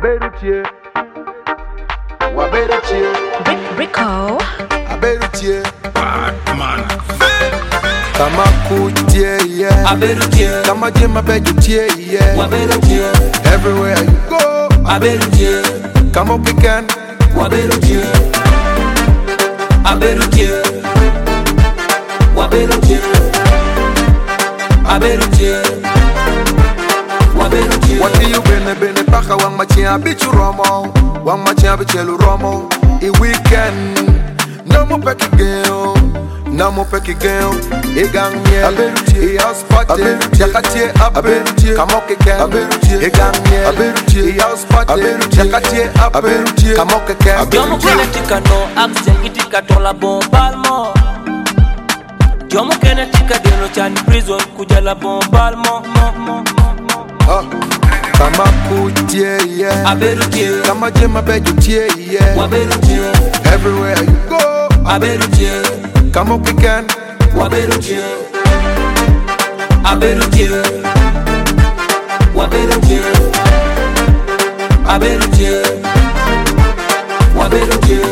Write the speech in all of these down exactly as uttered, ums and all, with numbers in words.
Waberutie, Waberutie, Rico, Aberutie, Batman. Kama kutie, yeah, Aberutie, Kama jema bejutie, yeah, Waberutie, everywhere you go, Aberutie, Kama pican, Waberutie, Aberutie, Waberutie, Aberutie, Waberutie. what do you bene bene paka wang machia bichu romo, wang machia bichelu romo, I weekend, no more pecky girl. No more pecky girl, a gang yeah, a house party, Jakatie, Aberutie, Kamoke can, a gang yeah, a house party, Jakatie, Aberutie, Kamoke can. Diomo kene tika no accent kitika tola bombalmo. Diomo kene tika deno chani prison kujala bombalmo. Kama kutie yeah, Aberutie, Kama jema bejutie yeah, Waberutie, everywhere you go, Aberutie, Kamoke can, Waberutie, Aberutie, Waberutie, Aberutie, Waberutie.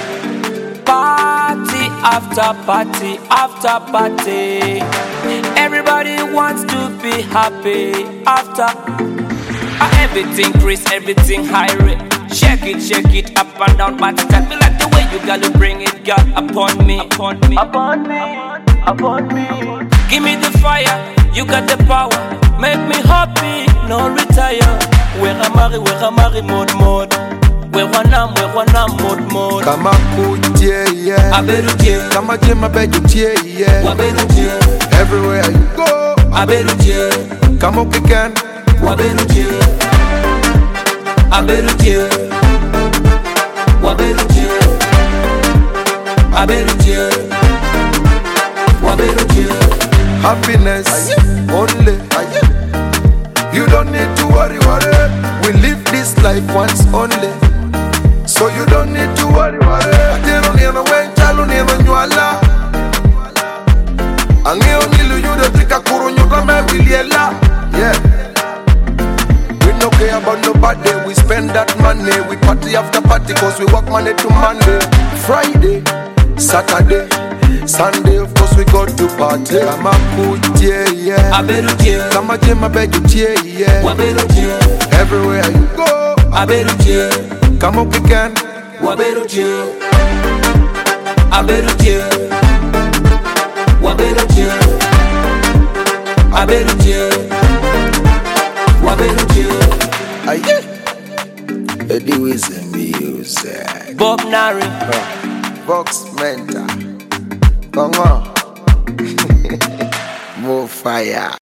Party after party after party, everybody wants to be happy after. Uh, everything Chris, everything high rate. Shake it, shake it up and down, but tell me like the way you gotta bring it, God, upon me, upon me, upon me, upon me. Give me the fire, you got the power. Make me happy, no retire. Where I'm married, where I'm married, mode, mode. Where one am, where one am, mode, mode. Kama kutie yeah, Aberutie, Kama jema bejutie yeah, Waberutie, everywhere you go, Aberutie, Kamoke can, Waberutie, Aberutie, Waberutie, Aberutie, Waberutie. happiness only. You don't need to worry, worry. We live this life once only, so you don't need to worry, worry. Atero ni na wenchalo ni na nyala. Angeo nilu yude tika kuru nyuta me wiliela. Yeah. We no care about nobody. We spend that money. We party after party cause we work Monday to Monday, Friday, Saturday, Sunday, of course we go to party. Kama kutie yeah, Aberutie, Kama jema bejutie yeah, Waberutie, everywhere you go, Aberutie, Kamoke can, Waberutie, Aberutie, Waberutie, Aberutie, Waberutie. aye. Eddie Wizzy music, Bob Nari, Vox Mentor, come on, more fire.